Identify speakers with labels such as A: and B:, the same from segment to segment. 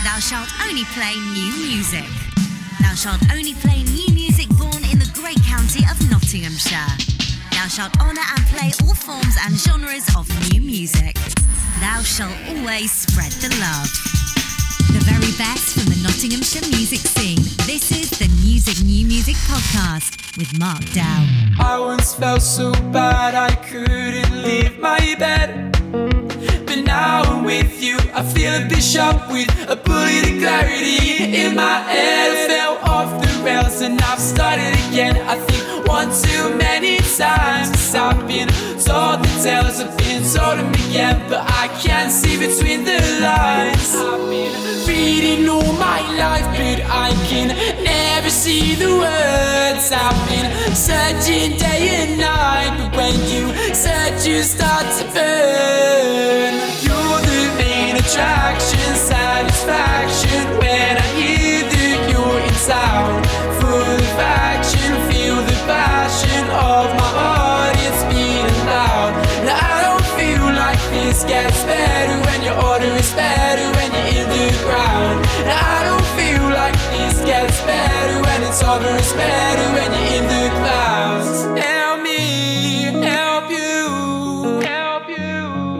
A: Thou shalt only play new music. Thou shalt only play new music born in the great county of Nottinghamshire. Thou shalt honour and play all forms and genres of new music. Thou shalt always spread the love. The very best from the Nottinghamshire music scene. This is the New Music Podcast with Mark Dow.
B: I once felt so bad I couldn't leave my bed. But now I'm with you, I feel a bit sharp with a bullet of clarity in my head. I fell off the rails and I've started again. I think one too many times, 'cause I've been told the tales, I've been told them again, but I can't see between the lines. I've been reading all my life, but I can never see the words. I've been searching day and night, but when you search you start to burn. You're the main attraction, satisfaction when I hear that you're in town. Full of action, feel the passion of my heart, it's beating loud. Now I don't feel like this gets better when your order is better when you're in the ground. Now I don't feel like this gets better when it's over, it's better when you're in the clouds. Help me, help you, help you.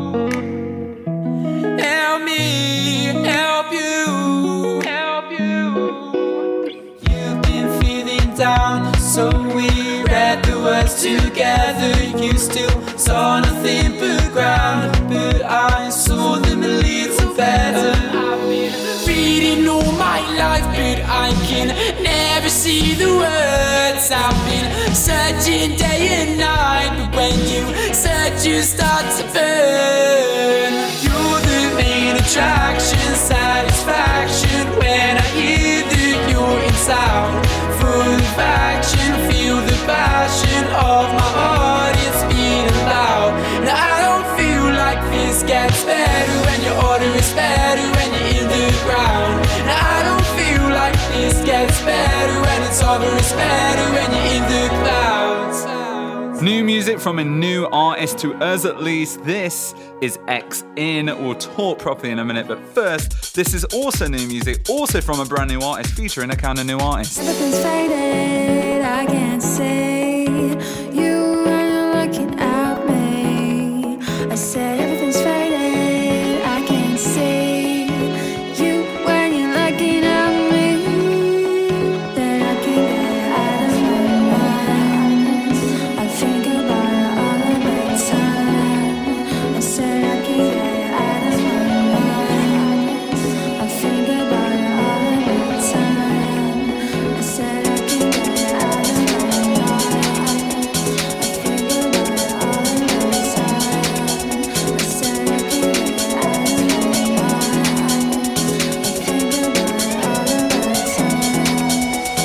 B: Help me, help you, help you. You've been feeling down, so we read the words together. You still saw nothing but ground, but I saw them a little better. I've been reading all my life, but I can never see the words. I've been searching day and night, but when you search you start to burn. You're the main attraction, satisfaction when I hear that you're in town. Full of action, feel the passion of my heart, it's beating loud. Now I don't feel like this gets better when your order is better when you're in the ground. Now I don't feel like this gets better when it's over, it's better when you're in the clouds.
C: New music from a new artist to us at least. This is X In. We'll talk properly in a minute, but first, this is also new music, also from a brand new artist, featuring a kind of new artist.
D: Everything's faded, I can't say you when you're looking at me. I said everything's faded, I can't see you when you're looking at me. Then I can't get out of my mind. I think about it all the time. I said I can't get out of my mind. I think about it all the time. I said I can't get out of my mind. I think about it all the time. I said I can't get out of my mind. I think about it all the time.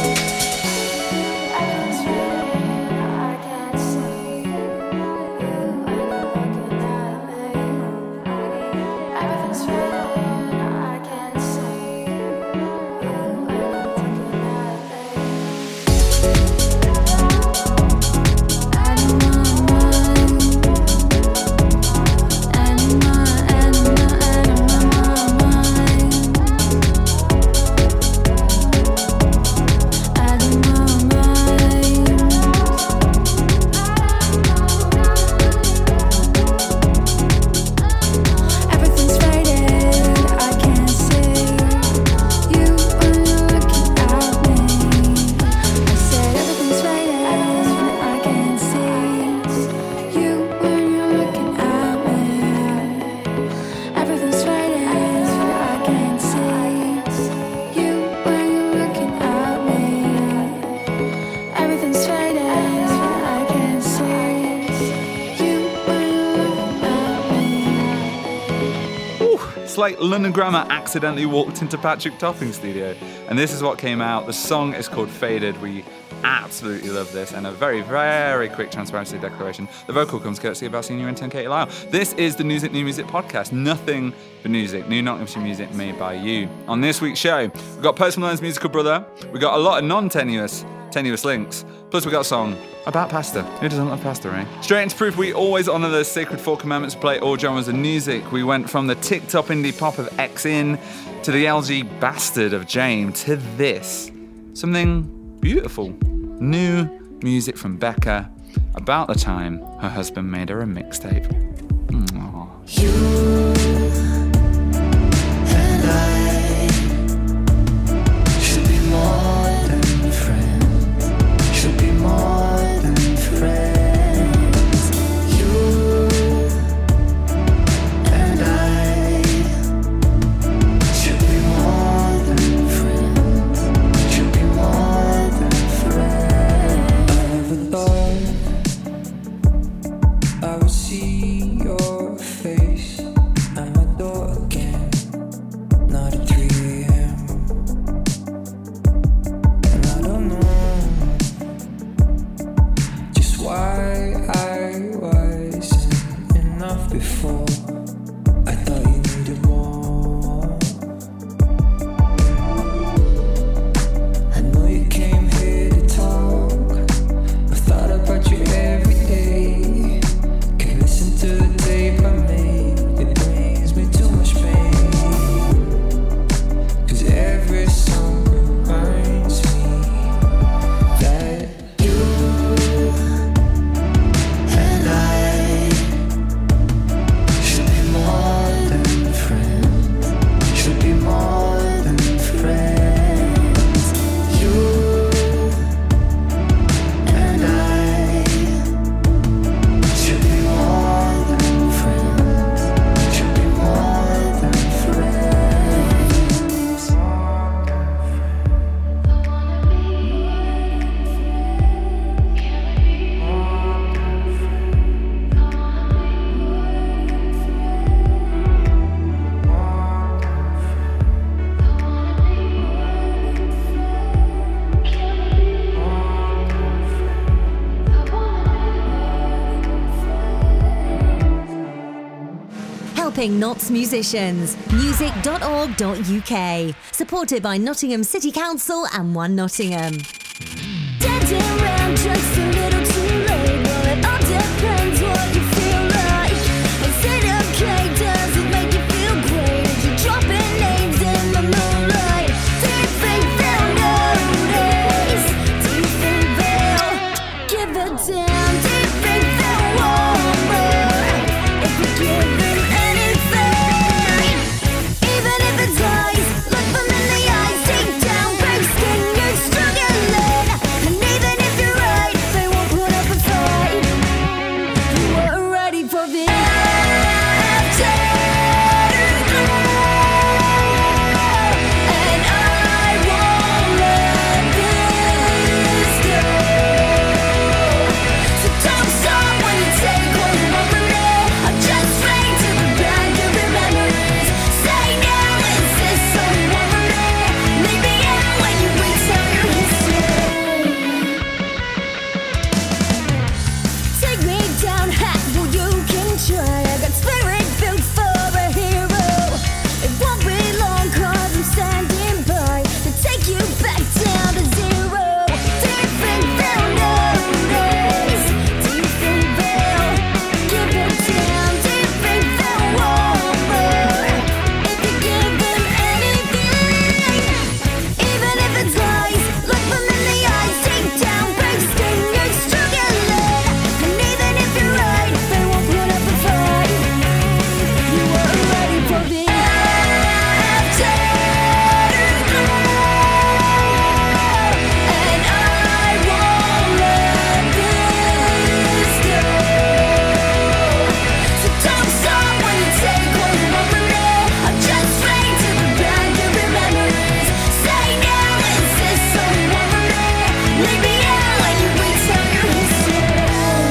D: Everything's fading, I can't see you when you're looking at me. Everything's fading, I can't see you when you're looking at me. Out of my mind, out of my mind, out of my mind. Everything's faded, I can't see you when you're looking at me. I said everything's faded, I can't see you when you're looking at me. Everything's faded, I can't see you when you're looking at me. Everything's faded, I can't see you when you're looking at me.
C: Ooh, it's like London Grammar accidentally walked into Patrick Topping's studio, and this is what came out. The song is called Faded. We absolutely love this, and a very, very quick transparency declaration. The vocal comes courtesy of our senior intern, Katie Lyle. This is the New Music Podcast. Nothing but music. New Nottinghamshire music made by you. On this week's show, we've got Post Malone's musical brother. We've got a lot of non-tenuous links. Plus, we've got a song about pasta. Who doesn't love pasta, right? Straight into proof, we always honour those sacred 4 commandments to play all genres of music. We went from the tip-top indie pop of X-In to the LG bastard of Jame to this. Something beautiful. New music from Becca about the time her husband made her a mixtape. Aww.
E: You and I should be more than friends. Should be more than friends. You and I should be more than friends. Should be more than friends. I never thought I would see your face at my door again, not at 3 a.m. And I don't know just why I wasn't enough before. I thought you needed more. I know you came here to talk. I thought about you every day. Can listen to the tape I made. It brings me too much pain. 'Cause every song reminds me that you and I should be more than friends. Should be more than friends. You and I should be more than friends. Should be more than friends.
A: Helping Notts musicians. Music.org.uk. Supported by Nottingham City Council and One Nottingham.
D: Dancing around just a little too late. Well, it all depends what you feel like. Is it okay? Does it make you feel great? If you're dropping names in the moonlight, do you think they'll notice? Do you think they'll give it down? Do you think they'll want more? If you give them anything, even if it's lies, look them in the eyes, take down, break skin, you're struggling. And even if you're right, they won't put up a fight. You weren't ready for the and I won't let this go. So don't stop when you take what you want from me. I'm just fade to the back of your memories. Say now, is this someone for me? Leave me out when you retell your history. Take me down, well you can try. I got spirit built for a hero. It won't be long 'cause I'm standing by to take you back down to zero. Do you think they'll notice? Do you think they'll give it down? Do you think they'll want more? If you give them anything, even if it's lies, look them in the eyes, take down, break skin, you're struggling. And even if you're right, they won't put up a fight. You weren't ready for the and I won't let this go. So don't stop when you take what you want from me. I'm just fade to the back of your memories. Say now, is this someone for me? Leave me out when you retell your history.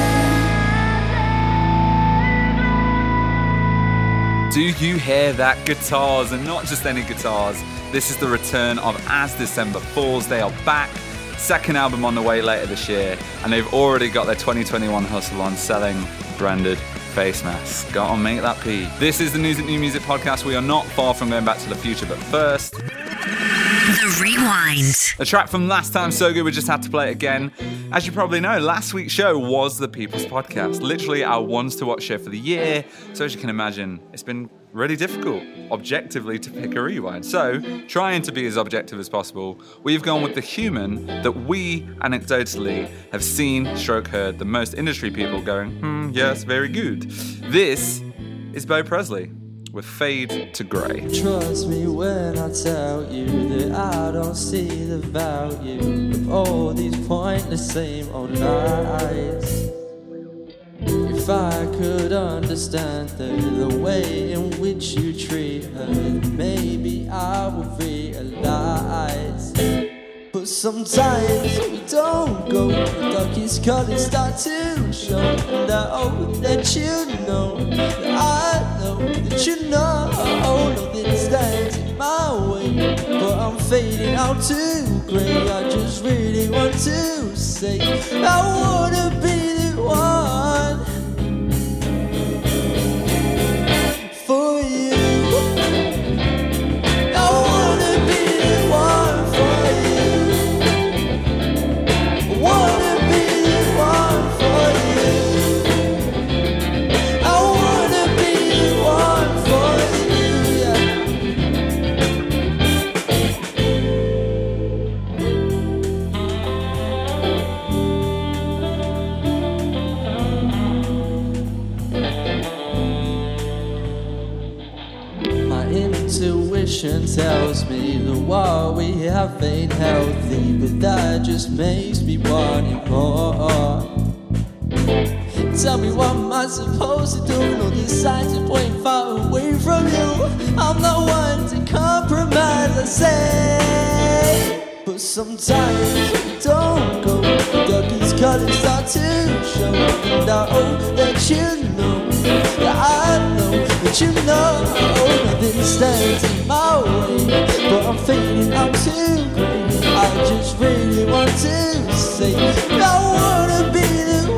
C: Do you hear that? Guitars, and not just any guitars. This is the return of As December Falls. They are back. Second album on the way later this year, and they've already got their 2021 hustle on selling branded face masks. Gotta make that pee. This is the News at New Music podcast. We are not far from going back to the future, but first,
A: The Rewind.
C: a track from last time So Good we just had to play it again. As you probably know, last week's show was the People's Podcast, literally our ones to watch show for the year. So as you can imagine, it's been really difficult, objectively, to pick a rewind. So, trying to be as objective as possible, we've gone with the human that we, anecdotally, have seen, heard the most industry people going, yes, very good. This is Bo Presley with Fade to Grey.
E: Trust me when I tell you that I don't see the value of all these pointless same old lies. If I could understand the way in which you treat her, then maybe I would realize. But sometimes we don't go. The darkest colors start to show. And I hope that you know that I know that you know nothing stands in my way. But I'm fading out to grey. I just really want to say I wanna be the one for you. I wanna be the one for you. I wanna be the one for you. I wanna be the one for you, My intuition tells me that what we have ain't healthy, but that just makes me want it more. Tell me what am I supposed to do? No, these signs are pointing far away from you. I'm not one to compromise, I say. But sometimes we don't go. The darkest colors start to show. And I hope that you know that I know that you know nothing stands in my way. But I'm fading out to grey. I just really want to say I wanna be the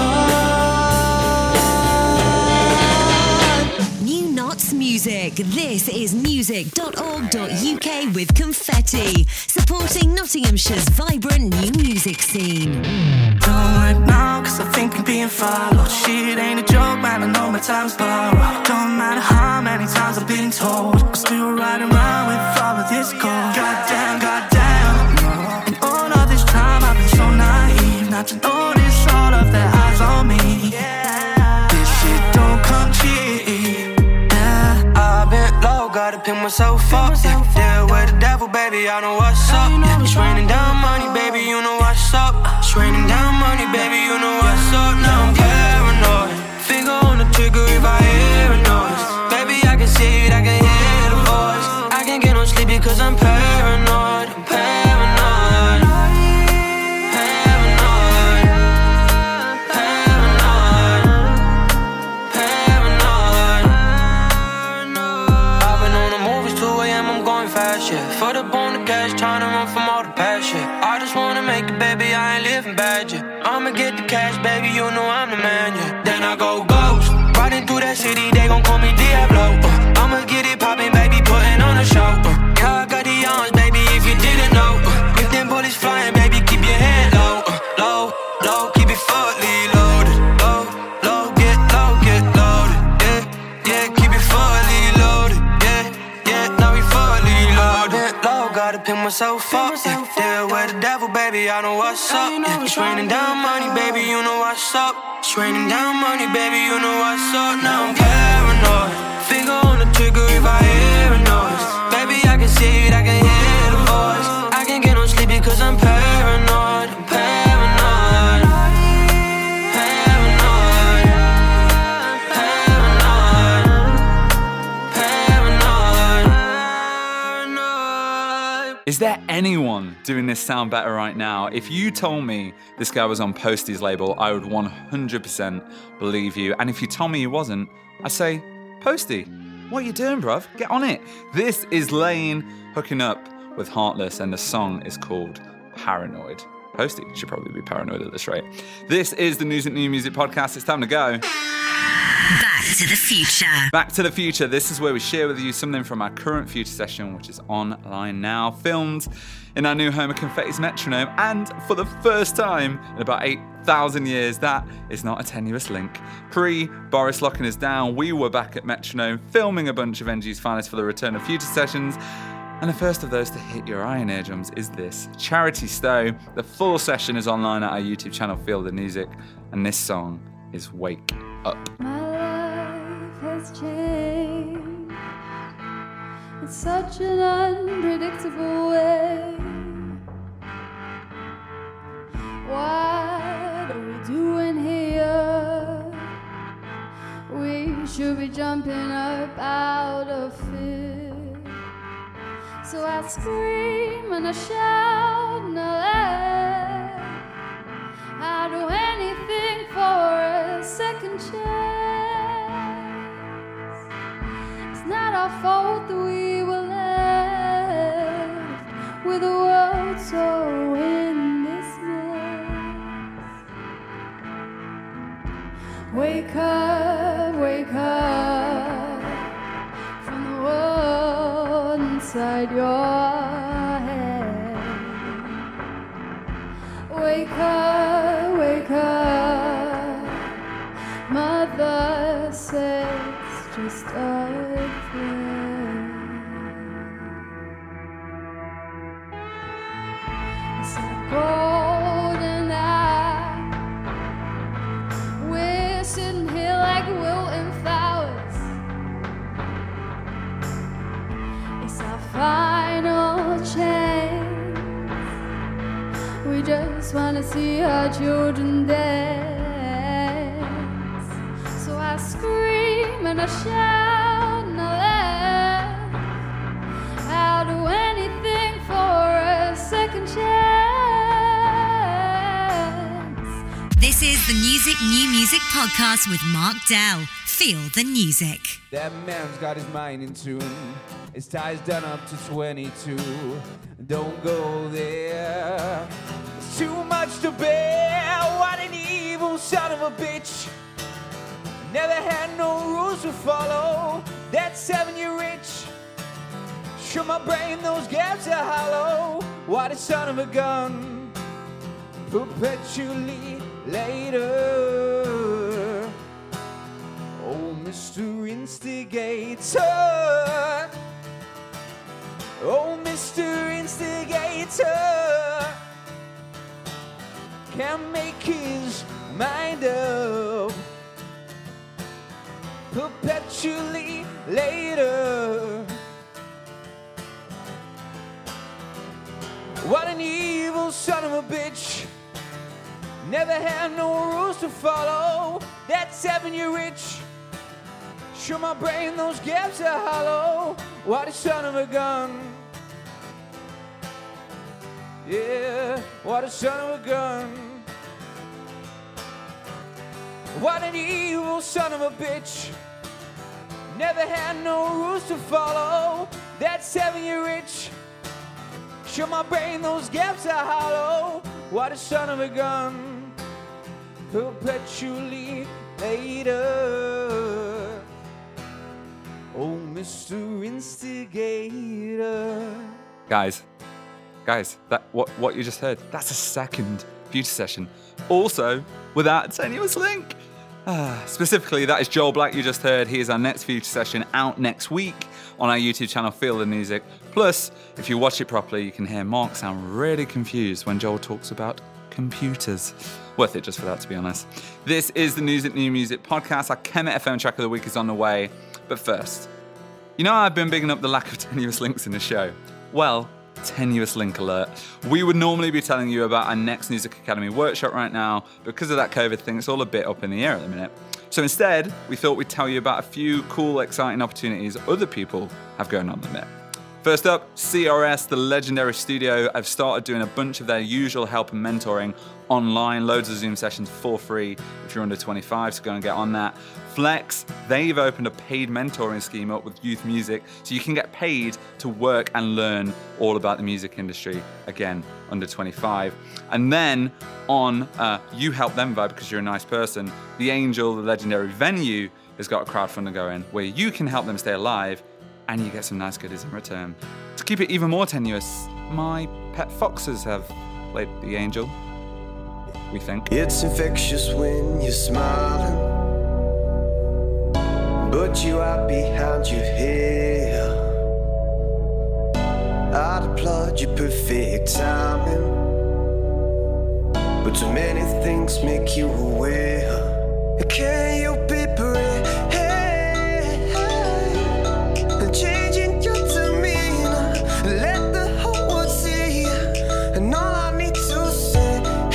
E: one.
A: New Knots Music. This is music.org.uk with Confetti, supporting Nottinghamshire's vibrant new music scene.
F: Don't work now, cause I think I'm being followed. Shit ain't a joke, man, I know my time's borrowed. Don't matter how many times I've been told, I'm still riding around with all of this gold. Goddamn, goddamn. And all of this time I've been so naive, not to notice all of their eyes on me. This shit don't come cheap. Yeah, I've been low, gotta pick myself up. Yeah, with the devil, baby, I know what's up. Yeah, it's raining down money, baby, you know what's up. It's raining down money, baby, you know what's up. Now I'm paranoid. Finger on the trigger if I hear a noise. Baby, I can see it, I can hear the voice. I can't get no sleep because I'm paranoid. I'm paranoid. Paranoid. Paranoid. Paranoid. I've been on the movies 2 a.m. I'm going fast, yeah. For the bone of cash, trying to run from all the past shit. I just wanna make it, baby, I ain't living bad, yeah. I'ma get the cash, baby, you know I'm the man, yeah. Then I go ghost, riding through that city, they gon' call me Diablo. I'ma get it poppin', baby, putting on a show. Yeah, I got the arms, baby, if you didn't know. If them bullets flying, baby, keep your head low. Low, low, keep it fully loaded. Low, low, get loaded. Yeah, yeah, keep it fully loaded. Yeah, yeah, now we fully loaded. Low, gotta pick myself up. Yeah, where the devil, baby, I know what's up. Yeah, it's raining down money, baby, you know what's up. It's raining down money, baby, you know what's up. Now I'm paranoid. Finger on the trigger if I hear a noise. Baby, I can see it, I can hear the voice. I can't get no sleep because I'm paranoid. I'm paranoid. Paranoid. Paranoid. Paranoid.
C: Is there anyone doing this sound better right now? If you told me this guy was on Posty's label, I would 100% believe you. And if you told me he wasn't, I'd say, Posty, what are you doing, bruv? Get on it. This is Lane hooking up with Heartless, and the song is called Paranoid. Posty should probably be paranoid at this rate. This is the New Music Podcast. It's time to go.
A: Back to the Future.
C: Back to the Future. This is where we share with you something from our current Future session, which is online now, filmed in our new home of Confetti's Metronome, and for the first time in about 8,000 years, that is not a tenuous link. Pre-Boris locking us down, we were back at Metronome filming a bunch of NG's finest for the return of Future sessions. And the first of those to hit your eye and eardrums is this, Charity Stowe. The full session is online at our YouTube channel, Feel the Music, and this song is Wake Up.
D: My life has changed in such an unpredictable way. What are we doing here? We should be jumping up out of fear. So I scream and I shout and I laugh. I'll do anything for a second chance. It's not our fault that we were left with the world so in this mess. Wake up from the world inside your head. Wake up, Mother says just a thing. It's a golden hour. We're sitting here like wilting flowers. It's our final chance. We just want to see our children dance. So I scream and I shout and I laugh. I'll do anything for a second chance.
A: This is the New Music Podcast with Mark Dell. Feel the music.
B: That man's got his mind in tune. His tie's done up to 22. Don't go there. It's too much to bear. What an evil son of a bitch. Never had no rules to follow. That 7-year rich. Sure, my brain, those gaps are hollow. What a son of a gun. Perpetually later. Oh, Mr. Instigator. Oh, Mr. Instigator. Can't make his mind up. Perpetually later. What an evil son of a bitch. Never had no rules to follow. That 7-year rich. Sure, my brain, those gaps are hollow. What a son of a gun. Yeah, what a son of a gun. What an evil son of a bitch. Never had no rules to follow. That 7-year rich. Sure, my brain, those gaps are hollow. What a son of a gun. Perpetually later. Oh, Mr. Instigator.
C: Guys, that what you just heard, that's a second Future session. Also, without a tenuous link. Specifically, that is Joel Black you just heard. He is our next Future session out next week on our YouTube channel, Feel the Music. Plus, if you watch it properly, you can hear Mark sound really confused when Joel talks about computers. Worth it just for that, to be honest. This is the New Music Podcast. Our Kemet FM track of the week is on the way. But first, you know I've been bigging up the lack of tenuous links in the show? Well, tenuous link alert. We would normally be telling you about our next Music Academy workshop right now. Because of that COVID thing, it's all a bit up in the air at the minute. So instead, we thought we'd tell you about a few cool, exciting opportunities other people have going on at the minute. First up, CRS, the legendary studio, have started doing a bunch of their usual help and mentoring online. Loads of Zoom sessions for free if you're under 25, so go and get on that. Flex, they've opened a paid mentoring scheme up with Youth Music, so you can get paid to work and learn all about the music industry, again, under 25. And then on You Help Them Vibe because you're a nice person, The Angel, the legendary venue, has got a crowdfunding going where you can help them stay alive and you get some nice goodies in return. To keep it even more tenuous, my pet foxes have played The Angel, we think.
E: It's infectious when you're smiling, but you are behind your hair. I'd applaud your perfect timing, but too many things make you aware. Can you be brave? Changing your demeanor, let the whole world see. And all I need to say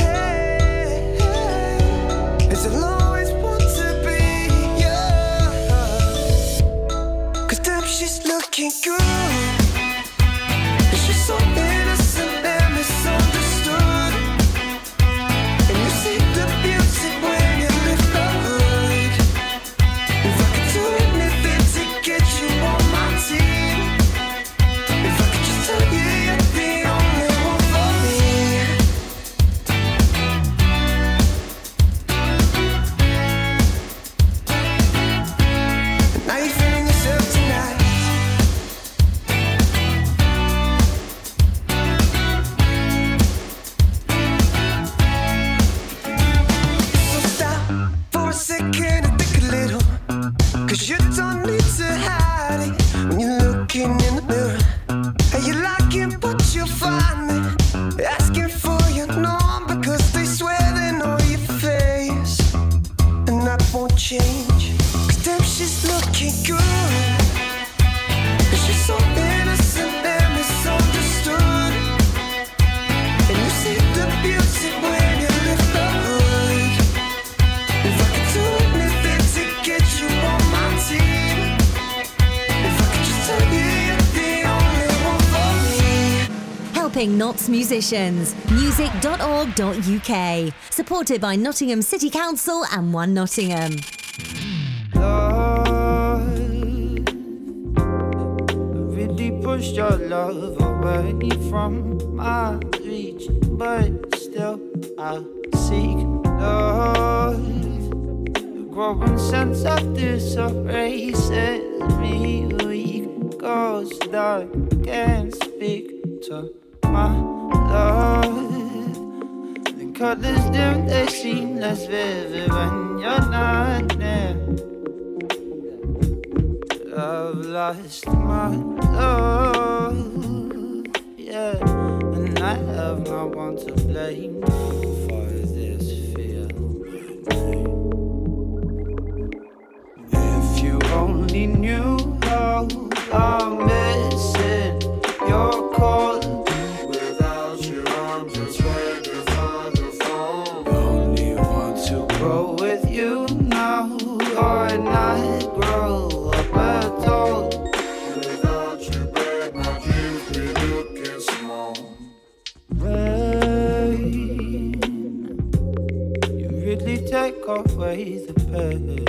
E: is I'll always want to be yours. 'Cause damn, she's looking good, and she's so innocent and misunderstood. And you see the beauty when you lift the hood. If I could do anything to get you on my team, if I could just tell you you're the only one for me. And now you're feeling yourself tonight. So stop for a second and think a little, 'cause you don't need to hide it when you're looking in the mirror. And you like it, but you find me asking for your number, 'cause they swear they know your face, and that won't change. 'Cause damn, she's looking good, and she's so innocent and misunderstood. And you see the beauty when you lift the hood. If I could do anything to get you on my team, if I could just tell you you're the only one for me.
A: Helping Notts musicians. Music.org.uk. Supported by Nottingham City Council and One Nottingham.
G: Lord, I really pushed your love away from my reach, but still I seek love. The growing sense of disarray says me weak, 'cause I can't speak to my love. The colors dim, they seem less vivid when you're not near. I've lost my love, yeah, and I have no one to blame for this feeling. If you only knew how I'm missing your call. Without your arms, it's where to find the phone. Only want to grow with you now, or not grow up at all. Without your back, my dreams be looking small. Rain, you really take away the pain.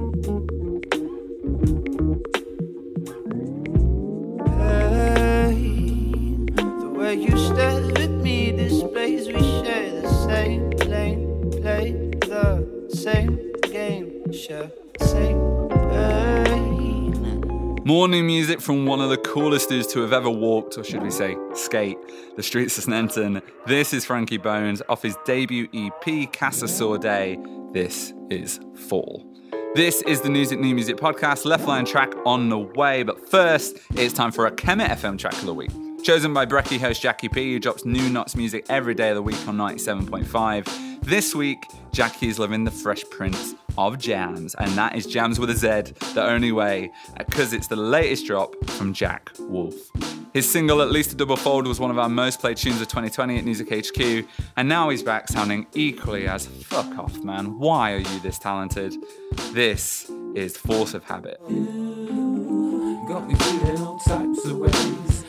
G: Pain, the way you stare at me displays we share the same lane, play the same game, share the same pain.
C: More new music from one of the coolest dudes to have ever walked, or should we say, skate, the streets of Sneinton. This is Frankie Bones off his debut EP, Casa Sorde. This is Fall. This is the New Music Podcast, Left Line track on the way, but first, it's time for a Kemet FM track of the week. Chosen by Brekkie host Jackie P, who drops new Notts music every day of the week on 97.5. This week, Jackie is living the Fresh Prince of Jams, and that is Jams with a Z, the only way, because it's the latest drop from Jack Wolf. His single, At Least a Double Fold, was one of our most played tunes of 2020 at Music HQ, and now he's back sounding equally as fuck off, man. Why are you this talented? This is Force of Habit.
B: Got me feeling all types of ways.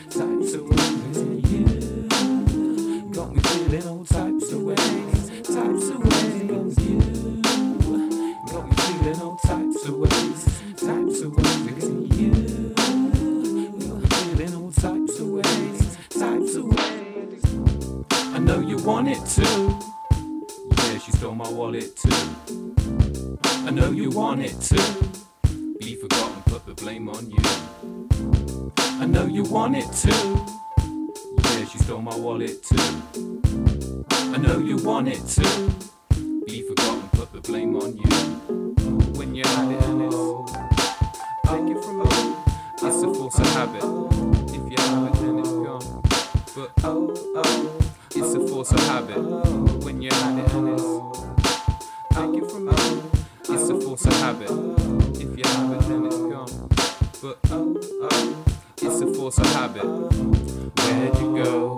B: want it too. Yeah, she stole my wallet too. I know you want it too. Be forgotten, put the blame on you. I know you want it too. Yeah, she stole my wallet too. I know you want it too. Be forgotten, put the blame on you. When you had it and it's take it from me. It's a force of habit. If you have it, then it's gone. But it's a force of habit. When you had it and it's take it from me. It's a force of habit. If you have it, then it's gone. But it's a force of habit. Where'd you go?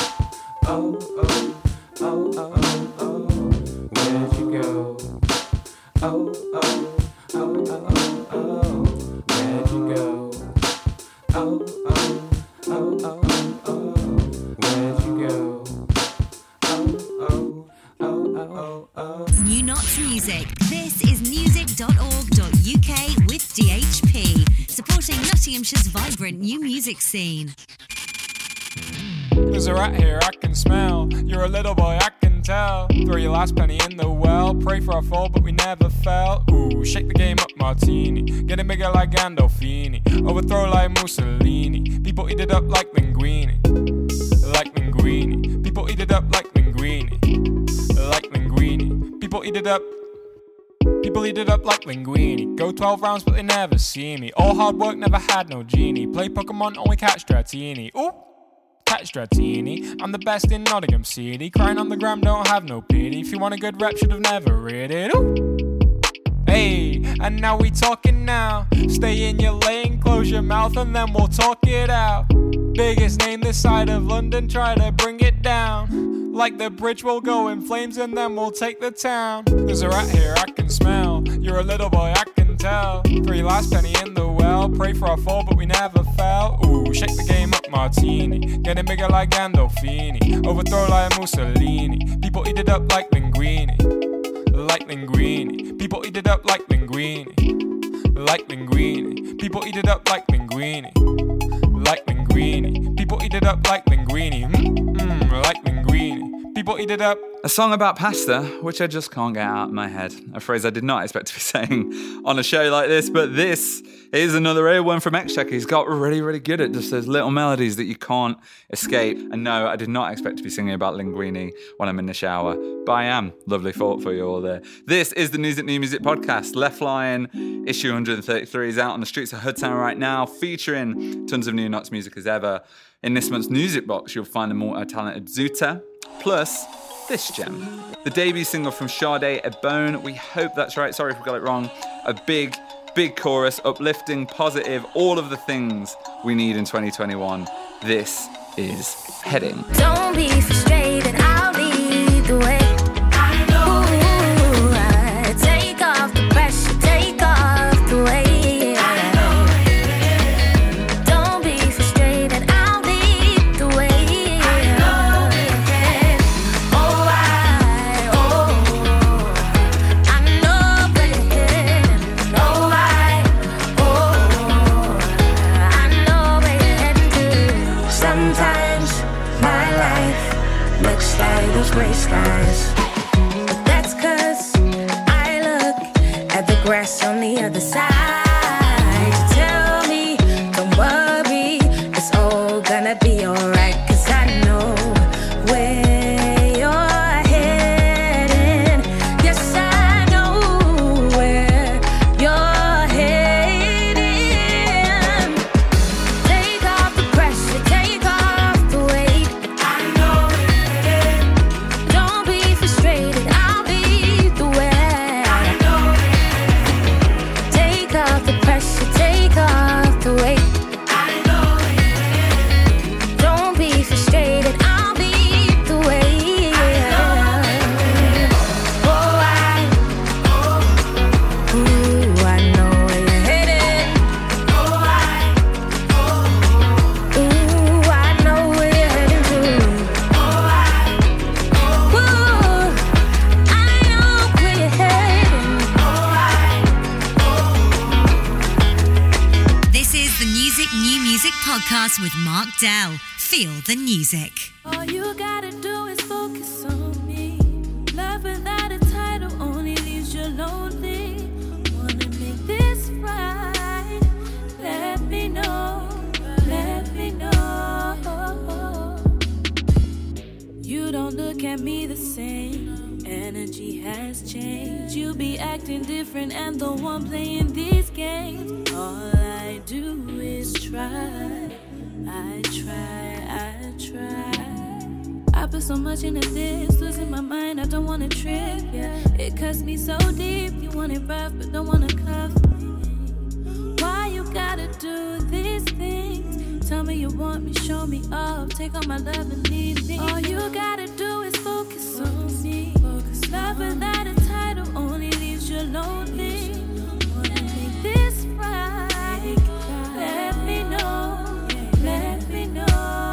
B: Where'd you go? Where'd you go? Where'd you go?
A: New Knots Music. This is music.org.uk with DHP, supporting Nottinghamshire's vibrant new music scene.
H: There's a rat here I can smell. You're a little boy, I can tell. Throw your last penny in the well. Pray for a fall, but we never fell. Ooh, shake the game up, martini. Getting bigger like Gandolfini. Overthrow like Mussolini. People eat it up like linguine. Like linguine. People eat it up like linguine. Like linguine. People eat it up. People eat it up like linguine. Go 12 rounds, but they never see me. All hard work, never had no genie. Play Pokemon, only catch Dratini. Ooh. Catch Dratini, I'm the best in Nottingham City. Crying on the gram, don't have no pity. If you want a good rep, should have never read it. Ooh. Hey, and now we talking now. Stay in your lane, close your mouth, and then we'll talk it out. Biggest name this side of London, try to bring it down. Like the bridge will go in flames, and then we'll take the town. There's a rat here I can smell. You're a little boy, I can tell. Throw your last penny in the well. Pray for a fall, but we never fell. Ooh, shake the game up, martini. Getting bigger like Gandolfini. Overthrow like Mussolini. People eat it up like linguine. Like linguine. People eat it up like linguine. Like linguine. People eat it up like linguine. Like linguine. People eat it up like linguine. Like linguine. People eat it up.
C: A song about pasta, which I just can't get out of my head. A phrase I did not expect to be saying on a show like this, but this is another earworm from Exchequer. He's got really, really good at just those little melodies that you can't escape. And no, I did not expect to be singing about linguine when I'm in the shower, but I am. Lovely thought for you all there. This is the New Music Podcast. Left Lion, issue 133 is out on the streets of Hoodtown right now, featuring tons of New Knots music as ever. In this month's music box, you'll find the multi-talented Zuta, plus this gem, the debut single from Sade Ebone. We hope that's right. Sorry if we got it wrong. A big, big chorus, uplifting, positive, all of the things we need in 2021. This is Heading.
D: Don't be frustrated, I'll lead the way. Ooh, take off the pressure, take off the weight. Don't be frustrated, I'll lead the way. Sometimes my life looks like those gray skies, but that's 'cause I look at the grass on the other side. You tell me, don't worry, it's all gonna be alright, 'cause I know where you're heading. Yes, I know where you're heading. Take off the pressure, take off the weight. I know it. Don't be frustrated, I'll lead the way. I know it. Take off the pressure, take off the weight. I know it. Don't be frustrated, I'll lead the way. I know it. Ooh, I know where you're headed. Ooh, I know where you're heading to. Ooh, I know where you're heading.
A: This is the New Music Podcast with Mark Dell. Feel the music.
D: All you gotta do is focus
I: at me the same. Energy has changed. You be acting different and the one playing these games. All I do is try. I try. I put so much into this, losing my mind, I don't wanna trip, yeah. It cuts me so deep, you want it rough, but don't wanna cuff me. Why you gotta do these things? Tell me you want me, show me off, take all my love and leave me. All you gotta do is focus on me. Love without a title only leaves you lonely. Wanna make this right, let me know, let me know.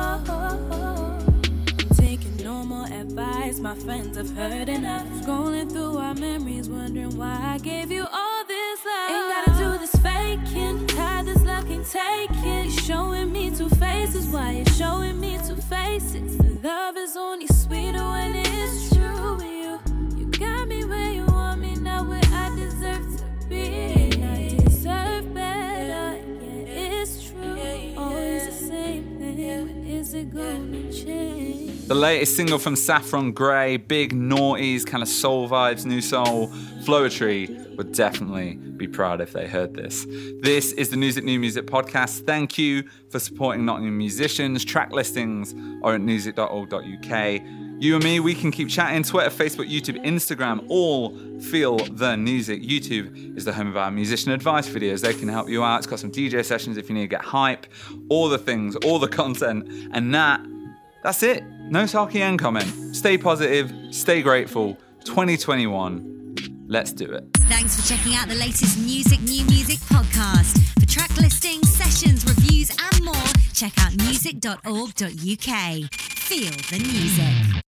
I: No more advice, my friends have heard enough. Scrolling through our memories, wondering why I gave you all this love. Ain't gotta do this faking, tired this love can't take it. You're showing me two faces, why you're showing me two faces. Love is only sweeter when it's true with you. You got me where you want me, not where I deserve to be. And I deserve better, yeah, it's true. Always the same thing, when is it gonna change?
C: The latest single from Saffron Grey, big noughties, kind of soul vibes, new soul. Floetry would definitely be proud if they heard this. This is the Music New Music podcast. Thank you for supporting Nottingham musicians. Track listings are at music.org.uk. You and me, we can keep chatting. Twitter, Facebook, YouTube, Instagram, all feel the music. YouTube is the home of our musician advice videos. They can help you out. It's got some DJ sessions if you need to get hype. All the things, all the content. And that's it. No Saki N comment. Stay positive, stay grateful. 2021, let's do it.
A: Thanks for checking out the latest Music New Music podcast. For track listings, sessions, reviews and more, check out music.org.uk. Feel the music.